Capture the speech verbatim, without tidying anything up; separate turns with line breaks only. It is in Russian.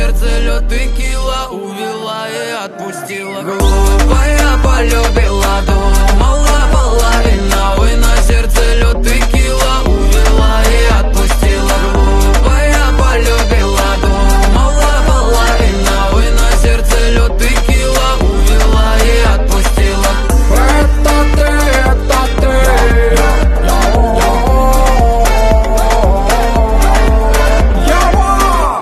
сердце лед текила увела и отпустила. Глупо я полюбила, дура.